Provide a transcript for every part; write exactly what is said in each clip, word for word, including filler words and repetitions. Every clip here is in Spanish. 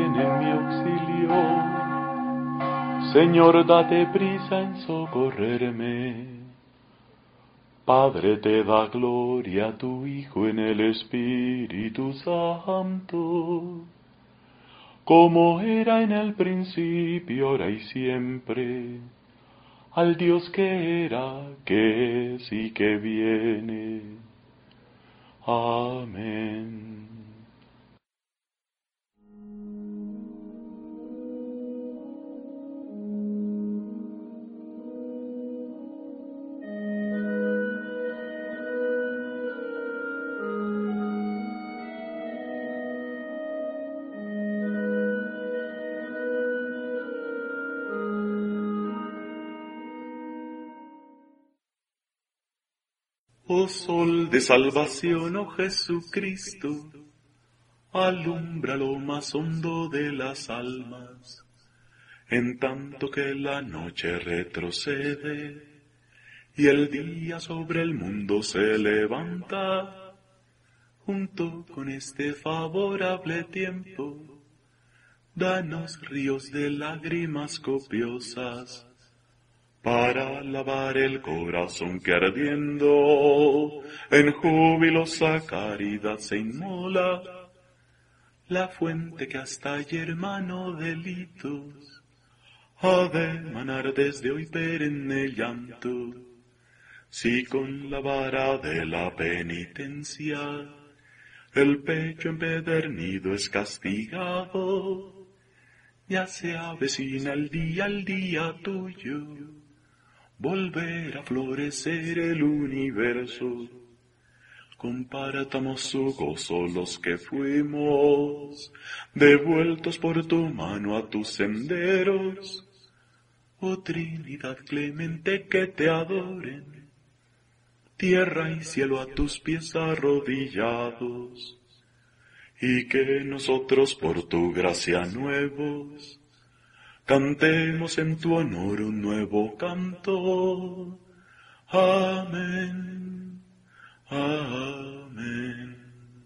ven en mi auxilio. Señor, date prisa en socorrerme. Padre, te da gloria a tu Hijo en el Espíritu Santo, como era en el principio, ahora y siempre, al Dios que era, que es y que viene. Amén. Oh sol de salvación, oh Jesucristo, alumbra lo más hondo de las almas, en tanto que la noche retrocede y el día sobre el mundo se levanta. Junto con este favorable tiempo, danos ríos de lágrimas copiosas, para lavar el corazón que ardiendo en jubilosa caridad se inmola, la fuente que hasta ayer emanó delitos, ha de emanar desde hoy perenne llanto, si con la vara de la penitencia el pecho empedernido es castigado, ya se avecina el día, el día tuyo, volver a florecer el universo. Compartamos su gozo los que fuimos devueltos por tu mano a tus senderos. Oh Trinidad clemente, que te adoren, tierra y cielo a tus pies arrodillados, y que nosotros por tu gracia nuevos cantemos en tu honor un nuevo canto. Amén. Amén.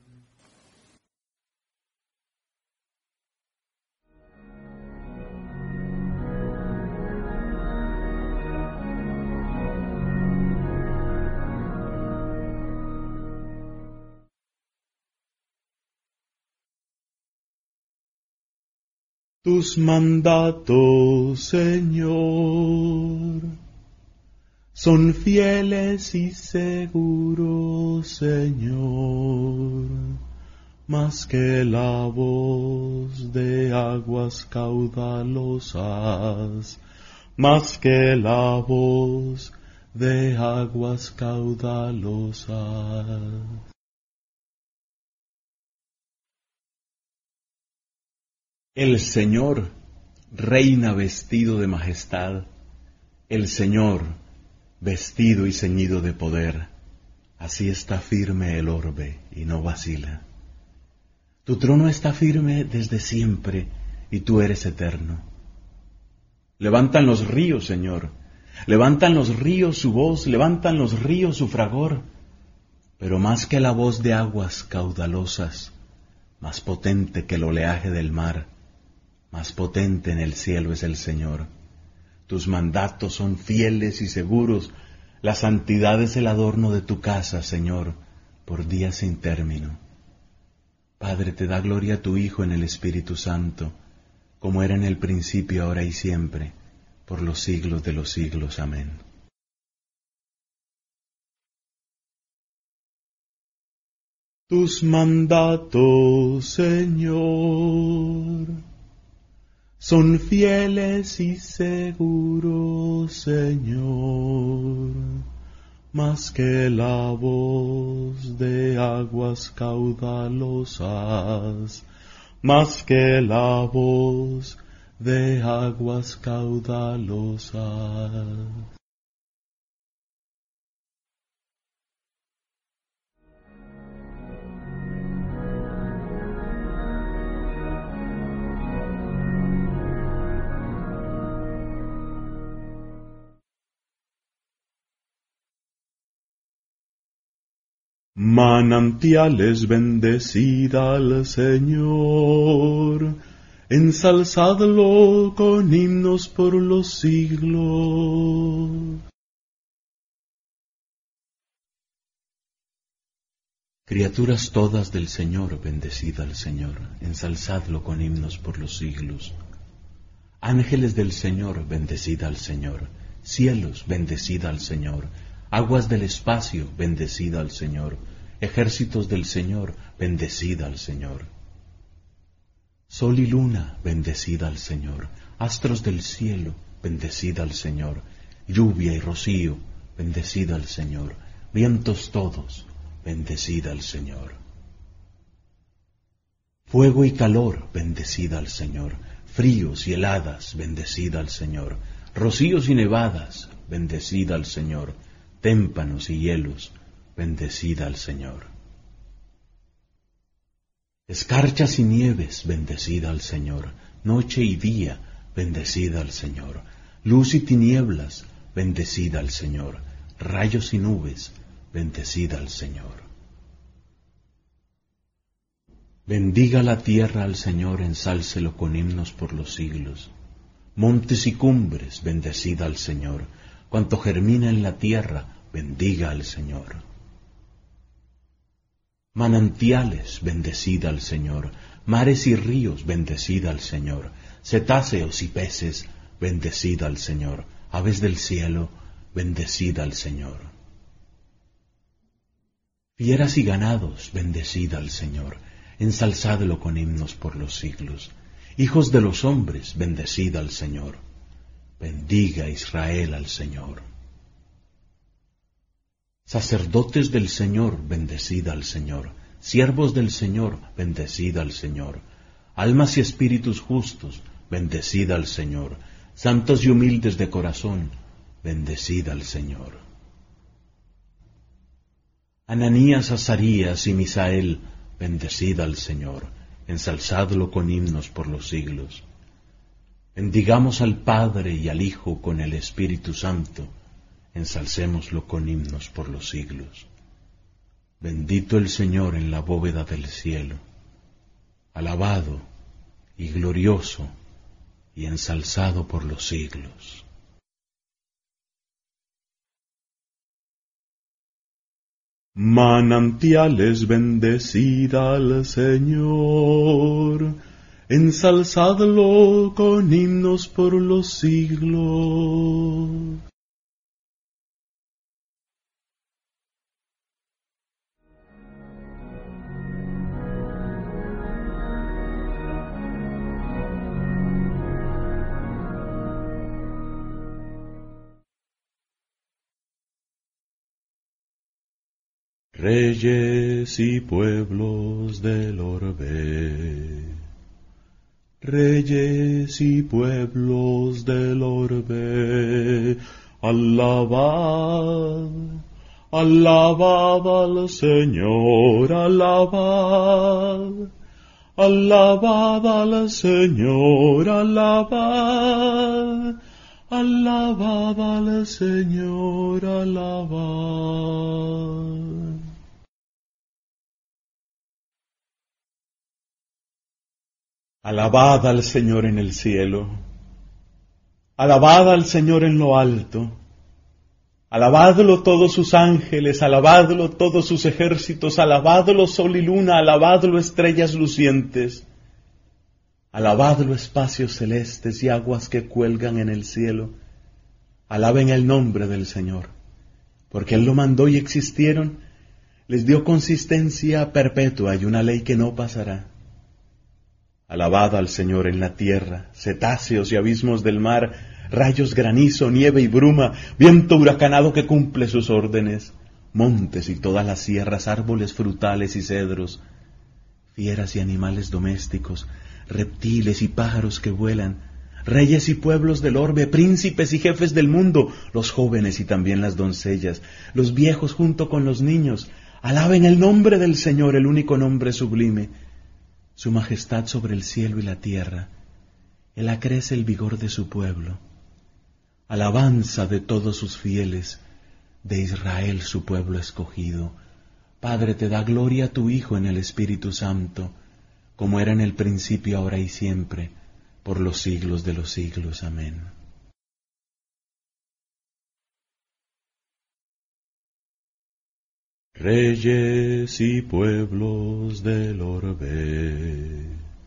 Tus mandatos, Señor, son fieles y seguros, Señor, más que la voz de aguas caudalosas, más que la voz de aguas caudalosas. El Señor reina vestido de majestad, el Señor vestido y ceñido de poder, así está firme el orbe y no vacila. Tu trono está firme desde siempre y tú eres eterno. Levantan los ríos, Señor, levantan los ríos su voz, levantan los ríos su fragor, pero más que la voz de aguas caudalosas, más potente que el oleaje del mar, más potente en el cielo es el Señor. Tus mandatos son fieles y seguros, la santidad es el adorno de tu casa, Señor, por días sin término. Padre, te da gloria a tu Hijo en el Espíritu Santo, como era en el principio, ahora y siempre, por los siglos de los siglos. Amén. Tus mandatos, Señor, son fieles y seguros, Señor, más que la voz de aguas caudalosas, más que la voz de aguas caudalosas. Manantiales, bendecid al Señor, ensalzadlo con himnos por los siglos. Criaturas todas del Señor, bendecid al Señor, ensalzadlo con himnos por los siglos. Ángeles del Señor, bendecid al Señor. Cielos, bendecid al Señor. Aguas del espacio, bendecid al Señor. Ejércitos del Señor, bendecid al Señor. Sol y luna, bendecid al Señor. Astros del cielo, bendecid al Señor. Lluvia y rocío, bendecid al Señor. Vientos todos, bendecid al Señor. Fuego y calor, bendecid al Señor. Fríos y heladas, bendecid al Señor. Rocíos y nevadas, bendecid al Señor. Témpanos y hielos, bendecid al Señor. Escarchas y nieves, bendecid al Señor. Noche y día, bendecid al Señor. Luz y tinieblas, bendecid al Señor. Rayos y nubes, bendecid al Señor. Bendiga la tierra al Señor, ensálcelo con himnos por los siglos. Montes y cumbres, bendecid al Señor. Cuanto germina en la tierra, bendiga al Señor. Manantiales, bendecid al Señor. Mares y ríos, bendecid al Señor. Cetáceos y peces, bendecid al Señor. Aves del cielo, bendecid al Señor. Fieras y ganados, bendecid al Señor. Ensalzadlo con himnos por los siglos. Hijos de los hombres, bendecid al Señor. Bendiga Israel al Señor. Sacerdotes del Señor, bendecid al Señor. Siervos del Señor, bendecid al Señor. Almas y espíritus justos, bendecid al Señor. Santos y humildes de corazón, bendecid al Señor. Ananías, Azarías y Misael, bendecid al Señor, ensalzadlo con himnos por los siglos. Bendigamos al Padre y al Hijo con el Espíritu Santo, ensalcémoslo con himnos por los siglos. Bendito el Señor en la bóveda del cielo, alabado y glorioso y ensalzado por los siglos. Manantiales, bendecid al Señor, ensalzadlo con himnos por los siglos. Reyes y pueblos del orbe, reyes y pueblos del orbe, alabad, alabad al Señor, alabad, alabad al Señor, alabad. Alabad al Señor, alabad. Alabad al Señor en el cielo, alabad al Señor en lo alto, alabadlo todos sus ángeles, alabadlo todos sus ejércitos, alabadlo sol y luna, alabadlo estrellas lucientes, alabadlo espacios celestes y aguas que cuelgan en el cielo, alaben el nombre del Señor, porque Él lo mandó y existieron, les dio consistencia perpetua y una ley que no pasará. Alabad al Señor en la tierra, cetáceos y abismos del mar, rayos, granizo, nieve y bruma, viento huracanado que cumple sus órdenes, montes y todas las sierras, árboles frutales y cedros, fieras y animales domésticos, reptiles y pájaros que vuelan, reyes y pueblos del orbe, príncipes y jefes del mundo, los jóvenes y también las doncellas, los viejos junto con los niños, alaben el nombre del Señor, el único nombre sublime, su majestad sobre el cielo y la tierra. Él acrece el vigor de su pueblo. Alabanza de todos sus fieles, de Israel su pueblo escogido. Padre, te da gloria a tu Hijo en el Espíritu Santo, como era en el principio, ahora y siempre, por los siglos de los siglos. Amén. Reyes y pueblos del orbe,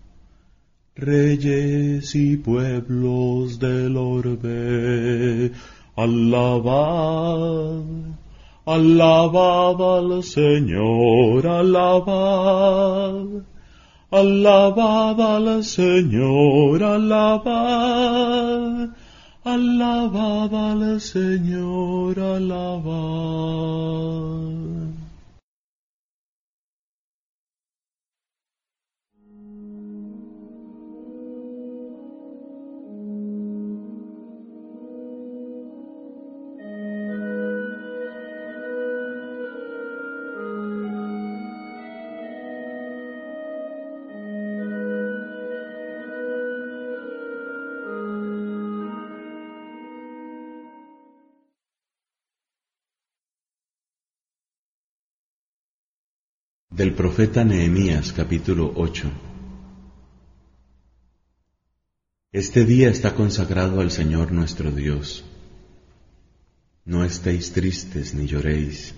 reyes y pueblos del orbe, alabad, alabad al Señor, alabad, alabad al Señor, alabad, alabad al Señor, alabad. Del profeta Nehemías, capítulo ocho. Este día está consagrado al Señor nuestro Dios. No estéis tristes ni lloréis.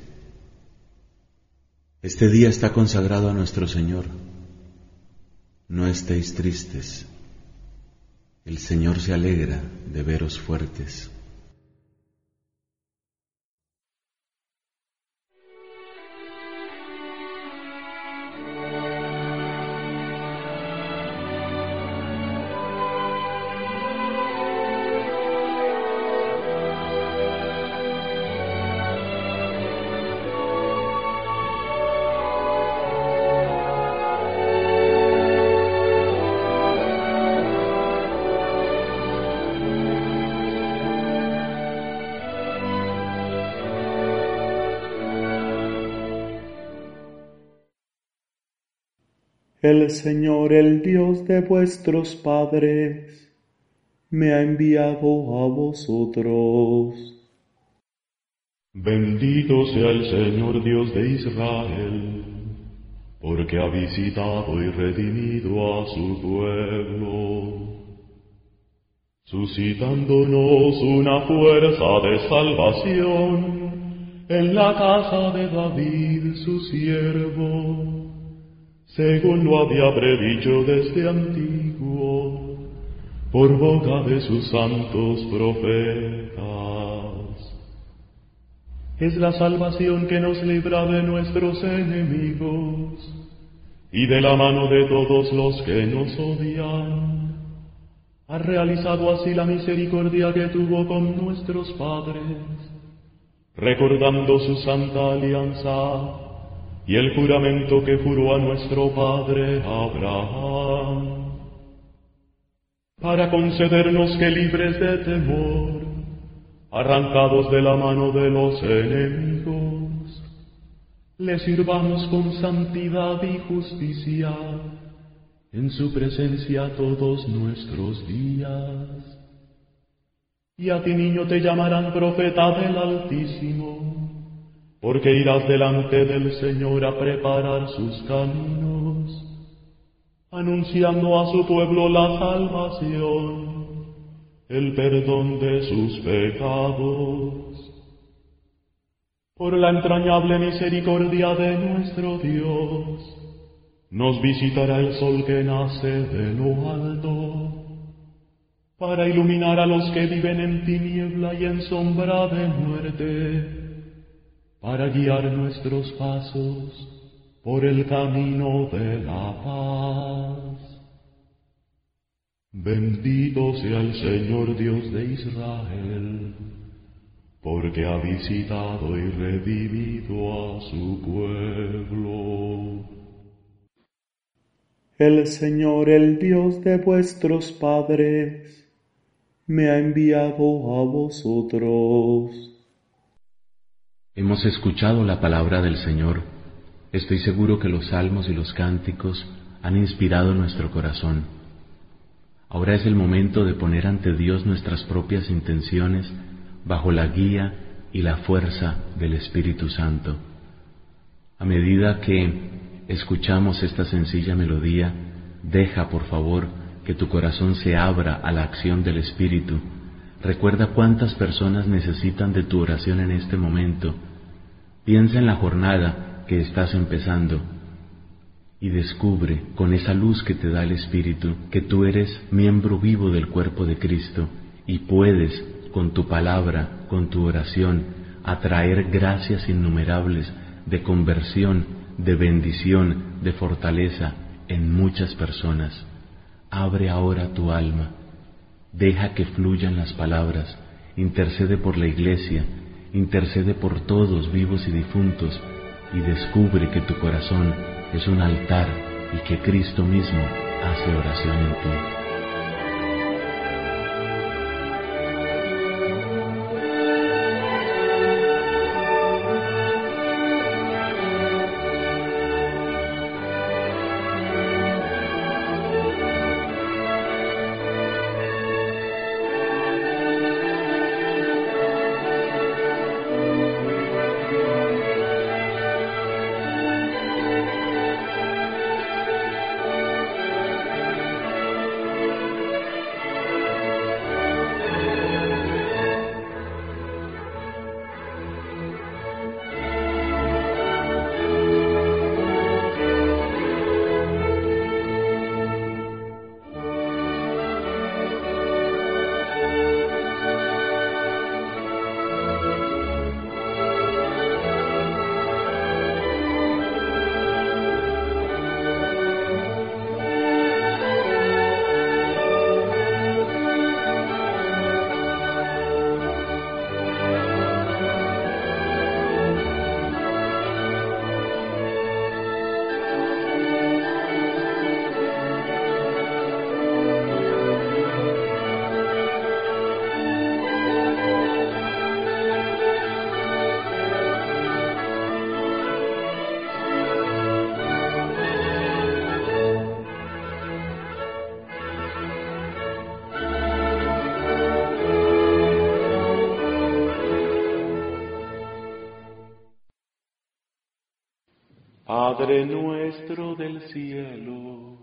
Este día está consagrado a nuestro Señor. No estéis tristes. El Señor se alegra de veros fuertes. El Señor, el Dios de vuestros padres, me ha enviado a vosotros. Bendito sea el Señor Dios de Israel, porque ha visitado y redimido a su pueblo, suscitándonos una fuerza de salvación en la casa de David su siervo, según lo había predicho desde antiguo, por boca de sus santos profetas. Es la salvación que nos libra de nuestros enemigos y de la mano de todos los que nos odian. Ha realizado así la misericordia que tuvo con nuestros padres, recordando su santa alianza y el juramento que juró a nuestro padre Abraham, para concedernos que, libres de temor, arrancados de la mano de los enemigos, le sirvamos con santidad y justicia en su presencia todos nuestros días. Y a ti, niño, te llamarán profeta del Altísimo, porque irás delante del Señor a preparar sus caminos, anunciando a su pueblo la salvación, el perdón de sus pecados. Por la entrañable misericordia de nuestro Dios, nos visitará el sol que nace de lo alto, para iluminar a los que viven en tiniebla y en sombra de muerte, para guiar nuestros pasos por el camino de la paz. Bendito sea el Señor Dios de Israel, porque ha visitado y redimido a su pueblo. El Señor, el Dios de vuestros padres, me ha enviado a vosotros. Hemos escuchado la palabra del Señor. Estoy seguro que los salmos y los cánticos han inspirado nuestro corazón. Ahora es el momento de poner ante Dios nuestras propias intenciones bajo la guía y la fuerza del Espíritu Santo. A medida que escuchamos esta sencilla melodía, deja, por favor, que tu corazón se abra a la acción del Espíritu. Recuerda cuántas personas necesitan de tu oración en este momento. Piensa en la jornada que estás empezando y descubre con esa luz que te da el Espíritu que tú eres miembro vivo del cuerpo de Cristo y puedes, con tu palabra, con tu oración, atraer gracias innumerables de conversión, de bendición, de fortaleza en muchas personas. Abre ahora tu alma, deja que fluyan las palabras, intercede por la Iglesia, intercede por todos vivos y difuntos, y descubre que tu corazón es un altar y que Cristo mismo hace oración en ti. Padre nuestro del cielo,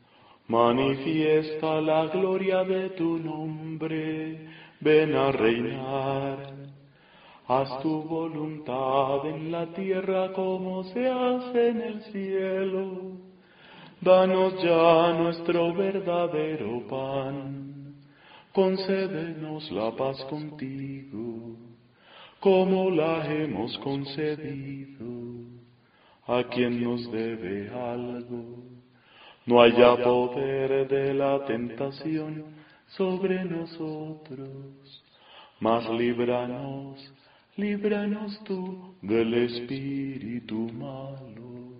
manifiesta la gloria de tu nombre, ven a reinar. Haz tu voluntad en la tierra como se hace en el cielo. Danos ya nuestro verdadero pan, concédenos la paz contigo, como la hemos concedido a quien nos debe algo. No haya poder de la tentación sobre nosotros, mas líbranos, líbranos tú del espíritu malo.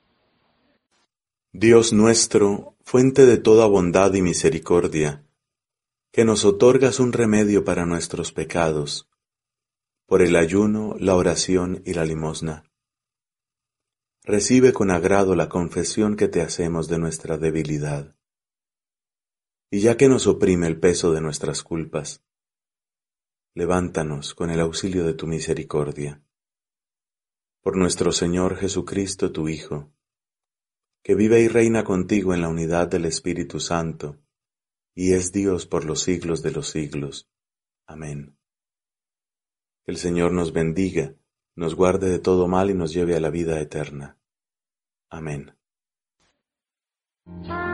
Dios nuestro, fuente de toda bondad y misericordia, que nos otorgas un remedio para nuestros pecados, por el ayuno, la oración y la limosna. Recibe con agrado la confesión que te hacemos de nuestra debilidad. Y ya que nos oprime el peso de nuestras culpas, levántanos con el auxilio de tu misericordia. Por nuestro Señor Jesucristo, tu Hijo, que vive y reina contigo en la unidad del Espíritu Santo, y es Dios por los siglos de los siglos. Amén. Que el Señor nos bendiga, nos guarde de todo mal y nos lleve a la vida eterna. Amén.